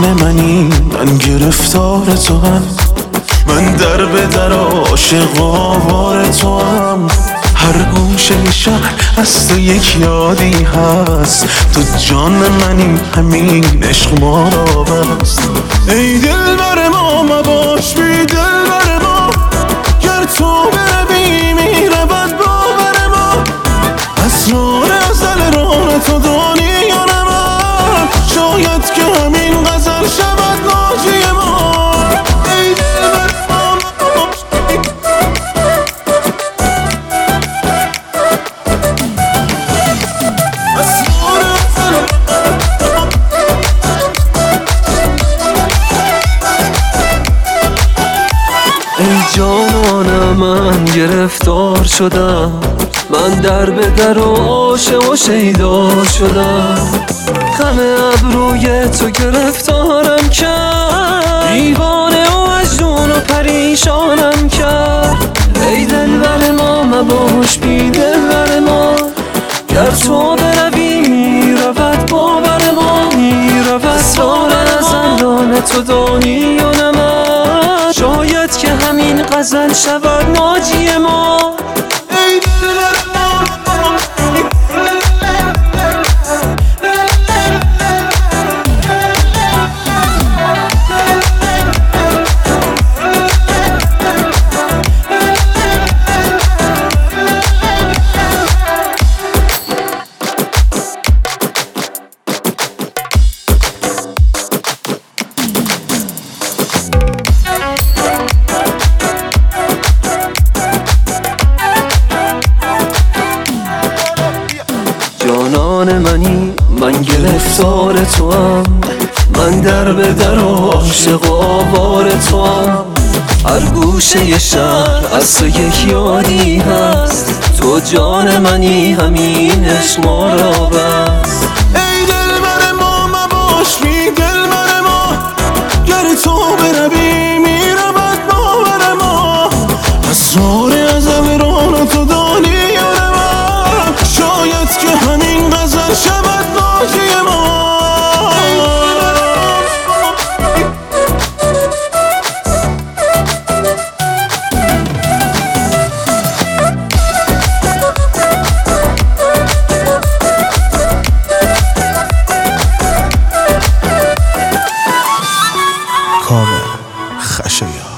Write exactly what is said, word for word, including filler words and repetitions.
جان منی من گرفتار تو هم، من در به در عاشق آوار تو هم. هر گوشه شهر از تو یک یادی هست، تو جان منی همین عشق ما را بست. ای دل بر ما مباش بی دل بر ما، گر تو بروی میرود باور ما. اسرار ازل راه تو دانی یا نه من، شاید که همین غزل شود ناجی ما. ای دل بر ما مباش ای جانانم من گرفتار شدم، من در به در و عاشق و شیدا شدم. غم ابروی تو گرفتارم کرد، دیوانه و مجنون و پریشانم کرد. ای دلبر ما مباش بی دلبر ما، گر تو بروی میرود باور ما. میرود اسرار ازلان تو دانی یا نه من، شاید که همین غزل شود ناجی ما. ای دلبر جانان منی من گرفتار تو هم، من در به در عاشق و آوار تو هم. هر گوشه شهر از تو یک یادی هست، تو جان منی همین عشق ما را بست. ای دل بر ما مباش بی دل بر ما، گر تو بروی میرود باور ما. اسرار ازل راه تو دانی یا نه من، شاید که همین غزل شود ناجی ما. کامل خشایار.